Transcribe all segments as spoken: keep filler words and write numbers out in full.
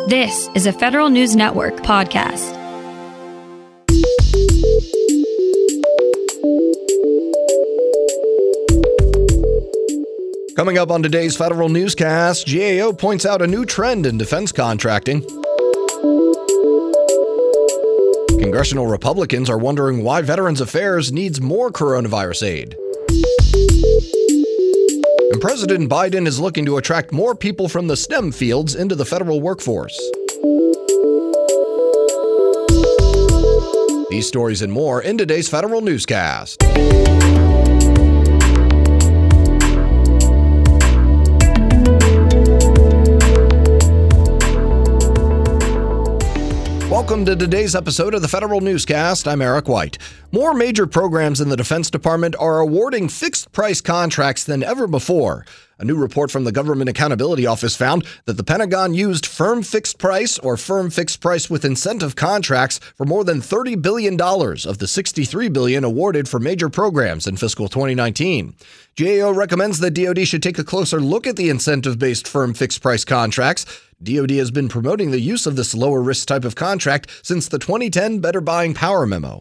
This is a Federal News Network podcast. Coming up on today's Federal Newscast, G A O points out a new trend in defense contracting. Congressional Republicans are wondering why Veterans Affairs needs more coronavirus aid. And President Biden is looking to attract more people from the STEM fields into the federal workforce. These stories and more in today's Federal Newscast. Welcome to today's episode of the Federal Newscast. I'm Eric White. More major programs in the Defense Department are awarding fixed-price contracts than ever before. A new report from the Government Accountability Office found that the Pentagon used firm fixed price or firm fixed price with incentive contracts for more than thirty billion dollars of the sixty-three billion dollars awarded for major programs in fiscal twenty nineteen. G A O recommends that D O D should take a closer look at the incentive-based firm fixed price contracts. D O D has been promoting the use of this lower-risk type of contract since the twenty ten Better Buying Power memo.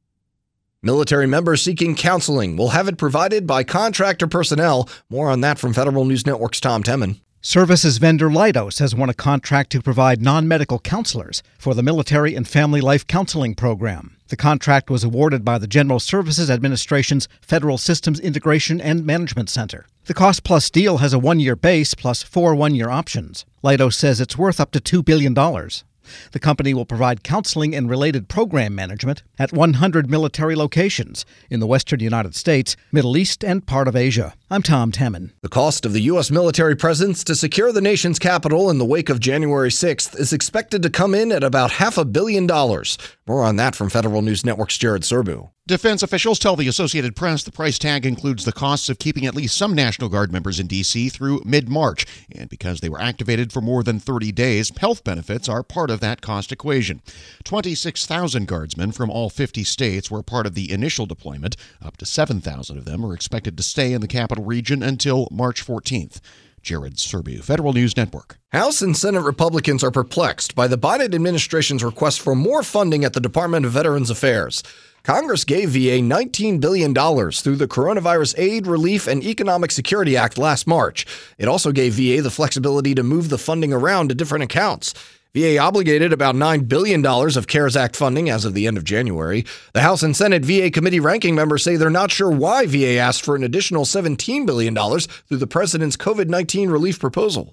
Military members seeking counseling will have it provided by contractor personnel. More on that from Federal News Network's Tom Temin. Services vendor Leidos has won a contract to provide non-medical counselors for the Military and Family Life Counseling Program. The contract was awarded by the General Services Administration's Federal Systems Integration and Management Center. The cost-plus deal has a one-year base plus four one-year options. Leidos says it's worth up to two billion dollars. The company will provide counseling and related program management at one hundred military locations in the western United States, Middle East, and part of Asia. I'm Tom Temin. The cost of the U S military presence to secure the nation's capital in the wake of January sixth is expected to come in at about half a billion dollars. More on that from Federal News Network's Jared Serbu. Defense officials tell the Associated Press the price tag includes the costs of keeping at least some National Guard members in D C through mid-March. And because they were activated for more than thirty days, health benefits are part of that cost equation. twenty-six thousand Guardsmen from all fifty states were part of the initial deployment. Up to seven thousand of them are expected to stay in the capital region until March fourteenth. Jared Serbu, Federal News Network. House and Senate Republicans are perplexed by the Biden administration's request for more funding at the Department of Veterans Affairs. Congress gave V A nineteen billion dollars through the Coronavirus Aid, Relief, and Economic Security Act last March. It also gave V A the flexibility to move the funding around to different accounts. V A obligated about nine billion dollars of CARES Act funding as of the end of January. The House and Senate V A committee ranking members say they're not sure why V A asked for an additional seventeen billion dollars through the president's COVID nineteen relief proposal.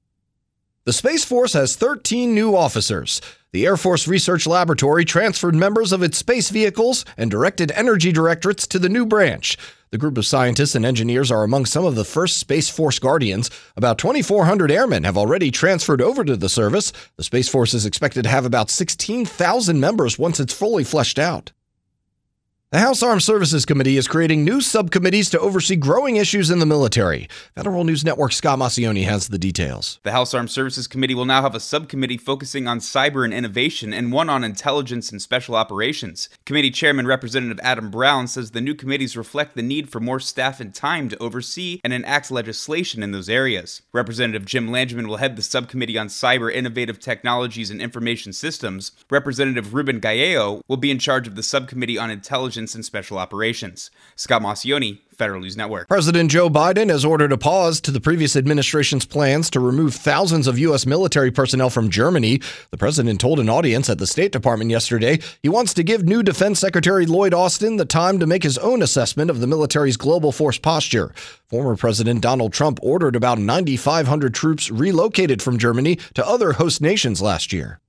The Space Force has thirteen new officers. The Air Force Research Laboratory transferred members of its space vehicles and directed energy directorates to the new branch. The group of scientists and engineers are among some of the first Space Force Guardians. About twenty-four hundred airmen have already transferred over to the service. The Space Force is expected to have about sixteen thousand members once it's fully fleshed out. The House Armed Services Committee is creating new subcommittees to oversee growing issues in the military. Federal News Network's Scott Maucione has the details. The House Armed Services Committee will now have a subcommittee focusing on cyber and innovation and one on intelligence and special operations. Committee Chairman Representative Adam Brown says the new committees reflect the need for more staff and time to oversee and enact legislation in those areas. Representative Jim Langevin will head the subcommittee on cyber, innovative technologies, and information systems. Representative Ruben Gallego will be in charge of the subcommittee on intelligence and special operations. Scott Maucione, Federal News Network. President Joe Biden has ordered a pause to the previous administration's plans to remove thousands of U S military personnel from Germany. The president told an audience at the State Department yesterday he wants to give new Defense Secretary Lloyd Austin the time to make his own assessment of the military's global force posture. Former President Donald Trump ordered about nine thousand five hundred troops relocated from Germany to other host nations last year.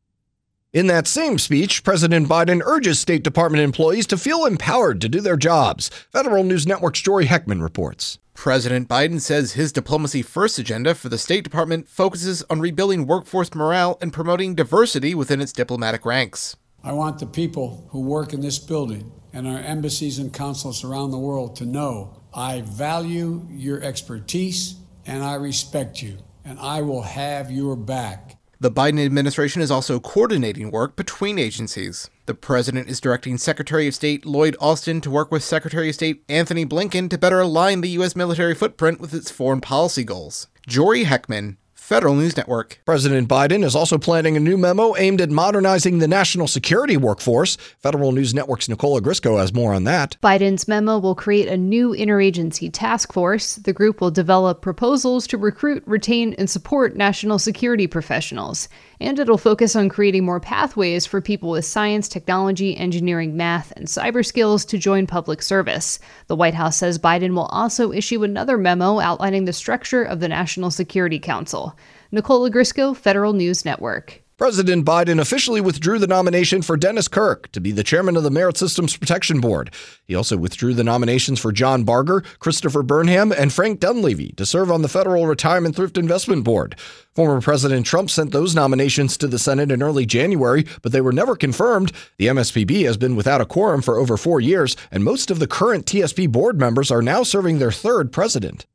In that same speech, President Biden urges State Department employees to feel empowered to do their jobs. Federal News Network's Jory Heckman reports. President Biden says his Diplomacy First agenda for the State Department focuses on rebuilding workforce morale and promoting diversity within its diplomatic ranks. I want the people who work in this building and our embassies and consulates around the world to know I value your expertise and I respect you, and I will have your back. The Biden administration is also coordinating work between agencies. The president is directing Secretary of State Lloyd Austin to work with Secretary of State Anthony Blinken to better align the U S military footprint with its foreign policy goals. Jory Heckman, Federal News Network. President Biden is also planning a new memo aimed at modernizing the national security workforce. Federal News Network's Nicola Grisco has more on that. Biden's memo will create a new interagency task force. The group will develop proposals to recruit, retain, and support national security professionals. And it'll focus on creating more pathways for people with science, technology, engineering, math, and cyber skills to join public service. The White House says Biden will also issue another memo outlining the structure of the National Security Council. Nicola Grisco, Federal News Network. President Biden officially withdrew the nomination for Dennis Kirk to be the chairman of the Merit Systems Protection Board. He also withdrew the nominations for John Barger, Christopher Burnham, and Frank Dunleavy to serve on the Federal Retirement Thrift Investment Board. Former President Trump sent those nominations to the Senate in early January, but they were never confirmed. The M S P B has been without a quorum for over four years, and most of the current T S P board members are now serving their third president.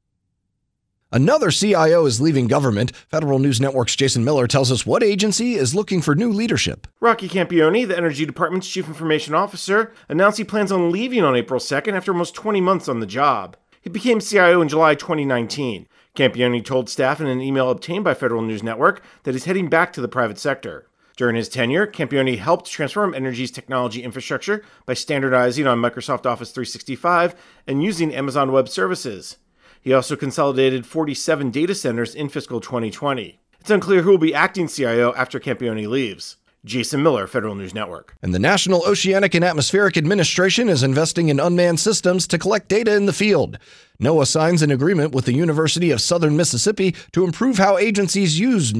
Another C I O is leaving government. Federal News Network's Jason Miller tells us what agency is looking for new leadership. Rocky Campione, the Energy Department's Chief Information Officer, announced he plans on leaving on April second after almost twenty months on the job. He became C I O in July twenty nineteen. Campione told staff in an email obtained by Federal News Network that he's heading back to the private sector. During his tenure, Campione helped transform Energy's technology infrastructure by standardizing on Microsoft Office three sixty-five and using Amazon Web Services. He also consolidated forty-seven data centers in fiscal twenty twenty. It's unclear who will be acting C I O after Campione leaves. Jason Miller, Federal News Network. And the National Oceanic and Atmospheric Administration is investing in unmanned systems to collect data in the field. NOAA signs an agreement with the University of Southern Mississippi to improve how agencies use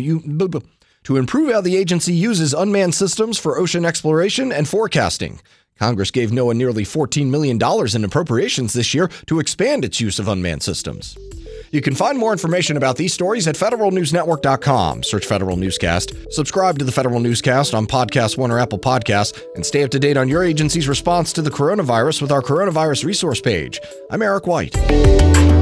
to improve how the agency uses unmanned systems for ocean exploration and forecasting. Congress gave NOAA nearly fourteen million dollars in appropriations this year to expand its use of unmanned systems. You can find more information about these stories at federal news network dot com. Search Federal Newscast. Subscribe to the Federal Newscast on Podcast One or Apple Podcasts, and stay up to date on your agency's response to the coronavirus with our coronavirus resource page. I'm Eric White.